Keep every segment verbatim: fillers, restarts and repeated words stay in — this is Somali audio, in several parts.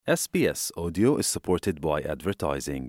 S B S Audio is supported by advertising.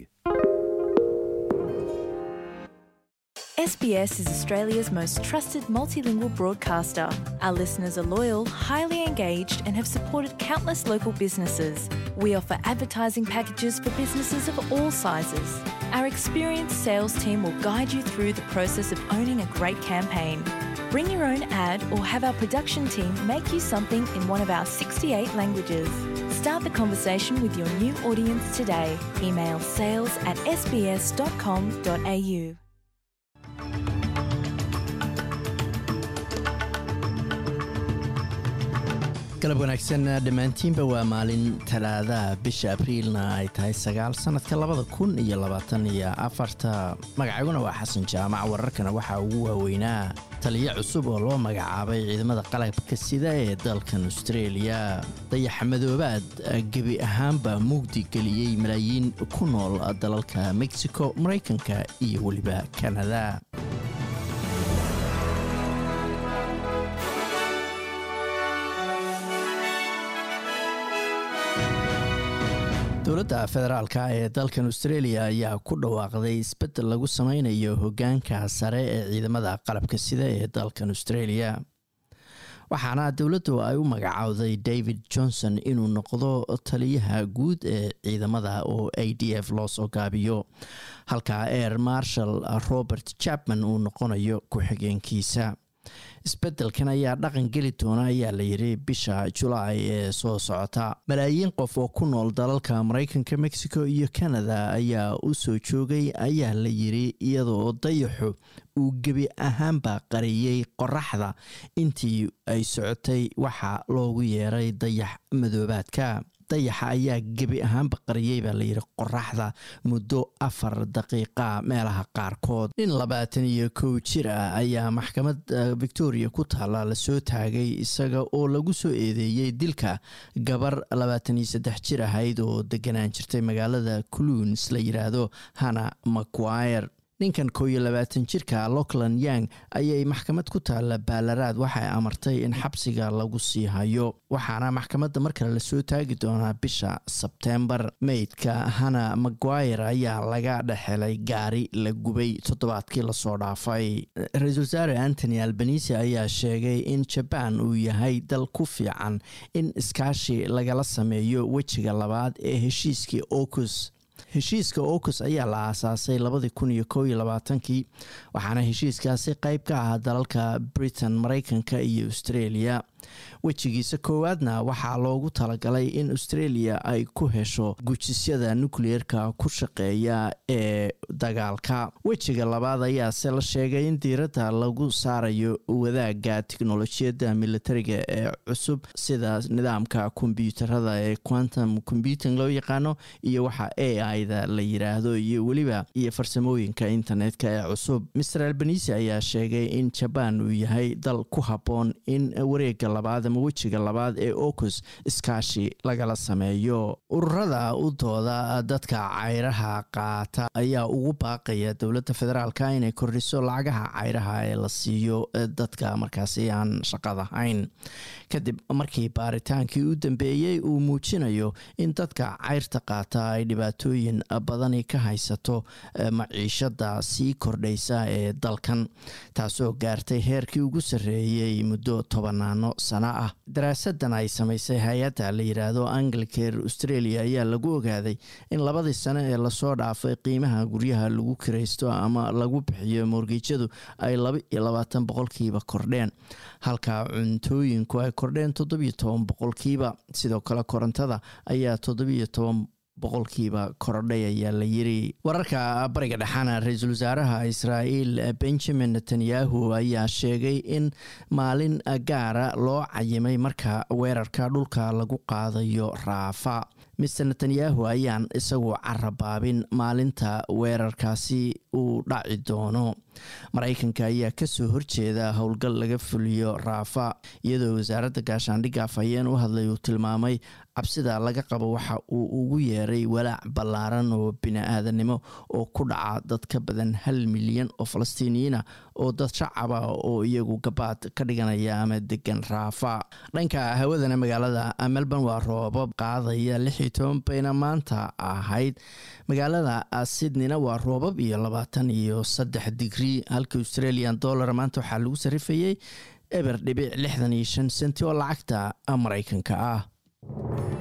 S B S is Australia's most trusted multilingual broadcaster. Our listeners are loyal, highly engaged, and have supported countless local businesses. We offer advertising packages for businesses of all sizes. Our experienced sales team will guide you through the process of owning a great campaign. Bring your own ad or have our production team make you something in one of our sixty-eight languages. Start the conversation with your new audience today. Email sales at s b s dot com dot a u. galab wanaagsan dhammaantiinba waa maalin talaadaha bisha abriilna ay tahay sagaal sanadka labada kun iyo labaatan iyo afarta magacayguna waa xasan jaamac wararkana waxaa ugu waaweynaa taliyo cusub oo loo magacaabay ciidamada qalabka sida ee dalkan Australia dayaxa madoobaad gebi ahaanba mugdi geliyey malaayiin ku nool dalalka Mexico Mareykanka iyo waliba Canada. dowladda federaalka ee dalkan Australia ayaa ku dhawaaqday isbedel lagu sameynayo hoggaanka sare ee ciidamada qalabka sida ee dalkan Australia. waxaana dowladdu ay u magacaawday David Johnson inuu noqdo taliyaha guud ee ciidamada oo A D F loo soo gaabiyo, halka Air Marshal Robert Chapman uu noqonayo ku-xigeenkiisa. isbedelkan ayaa dhaqan geli doona ayaa la yiri bisha July ee soo socota. malaayiin qof oo ku nool dalalka Mareykanka, Mexico iyo Canada ayaa u soo joogay ayaa la yiri iyadoo dayaxu uu gebi ahaanba qariyay qoraxda intii ay socotay waxa loogu yeeray dayax madoobaadka. dayaxa ayaa gebi ahaanba qariyay baa la yiri qoraxda muddo afar daqiiqa meelaha qaarkood. nin labaatan iyo kow jir ah ayaa maxkamad Victoria ku taala la soo taagay isaga oo lagu soo eedeeyay dilka gabar labaatan iyo saddex jir ahayd oo deganaan jirtay magaalada Clunes la yiraahdo Hannah Maguire. ninkan kow iyo labaatan jirka Lachlan Young ayay maxkamad ku taala Ballarat waxay amartay in xabsiga lagu sii hayo, waxaana maxkamadda markale la soo taagi doonaa bisha September. meydka Hannah Maguire ayaa laga dhaxelay gaari la gubay toddobaadkii la soo dhaafay. Ra'iisul Wasaare Anthony Albanese ayaa sheegay in Japan uu yahay dal ku fiican in iskaashi lagala sameeyo wejiga labaad ee heshiiskii AUKUS. heshiiska AUKUS ayaa la aasaasay labada kun iyo kow iyo labaatan-kii, waxaana heshiiskaasi qayb ka ah dalalka Britain, Mareykanka iyo Australia. wejigiisa koowaadna waxaa loogu talagalay in Australia ay ku hesho gujisyada nuclearka ku shaqeeya ee dagaalka. wejiga labaad ayaa se la sheegay in diiradda lagu saarayo wadaaga tiknoolajiyadda militariga ee cusub sida nidaamka kombiyuutarada ee quantum computing loo yaqaano iyo waxa A I da la yiraahdo iyo waliba iyo farsamooyinka internetka ee cusub. Mister Albanese ayaa sheegay in Japan uu yahay dal ku habboon in wareegga labaad ama wejiga labaad ee AUKUS iskaashi lagala sameeyo. ururada u dooda dadka cayraha qaata ayaa ugu baaqaya dowladda federaalka inay kordhiso lacagaha cayraha ee la siiyo dadka markaasi aan shaqada hayn, kadib markii baaritaankii u dambeeyay uu muujinayo in dadka cayrta qaata ay dhibaatooyin badani ka haysato maciishada sii kordhaysa ee dalkan, taasoo gaartay heerkii ugu sarreeyay muddo tobanaano sano ah. daraasadan ay samaysay hay'adda la yiraahdo Anglicare Australia ayaa lagu ogaaday in labadii sano ee la soo dhaafay qiimaha guryaha lagu kiraysto ama lagu bixiyo mortgage-yadu ay laba iyo labaatan boqolkiiba kordheen, halka cuntooyinku ay kordheen toddoba iyo toban boqolkiiba. sidoo kale korontada ayaa toddoba iyo toban boqolkiiba korodhay ayaa la yiri. wararka bariga dhaxana ra'iisul wasaaraha Israa'iil Benjamin Netanyahu ayaa sheegay in maalin gaara loo cayimay marka weerarka dhulka lagu qaadayo Raafa. Mister Netanyahu ayaan isagu carabaabin maalinta weerarkaasi uu dhaci doono. maraykanka ayaa kasoo horjeeda howlgal laga fuliyo raafa iyadoo wasaaradda gaashaandhigga afhayeen u hadlay uu tilmaamay cabsida laga qabo waxa uu ugu yeeray walaac ballaaran oo bini-aadanimo oo ku dhaca dad ka badan hal milyan oo falastiiniyiina oo dad shacaba oo iyagu gabaad ka dhiganaya ama degan raafa. dhanka hawadana magaalada Melbourne waa roobab qaadaya lix iyo toban bayna maanta ahayd. magaalada Sydneyna waa roobab iyo labaatan iyo saddex digrii halka Australian dollar maanta waxaa lagu sarifayay eber dhibic lixdan iyo shan senti oo lacagta Maraykanka ah.